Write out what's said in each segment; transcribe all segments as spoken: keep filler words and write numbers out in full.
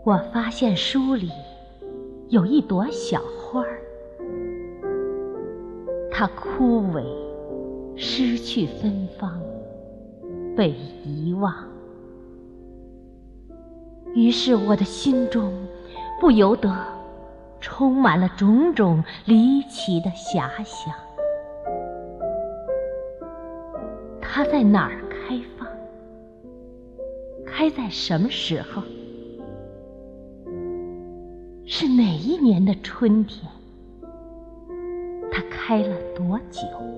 我发现书里有一朵小花儿，它枯萎，失去芬芳，被遗忘。于是我的心中不由得充满了种种离奇的遐想。它在哪儿开放？开在什么时候？是哪一年的春天？它开了多久？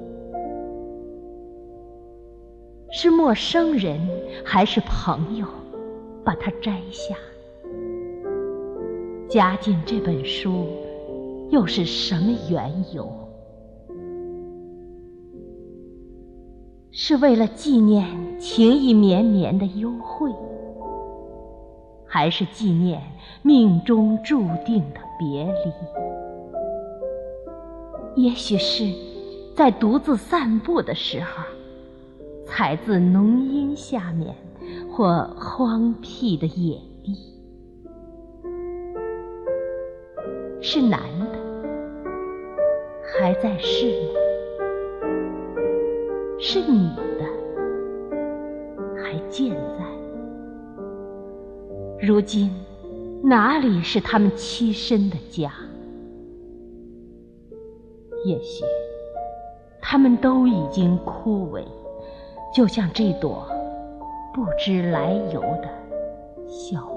是陌生人还是朋友把它摘下？加进这本书又是什么缘由？是为了纪念情意绵绵的幽会，还是纪念命中注定的别离？也许是在独自散步的时候，采自浓荫下面或荒僻的野地。是男的，还在世吗？是女的，还健在？如今哪里是他们栖身的家？也许他们都已经枯萎，就像这朵不知来由的小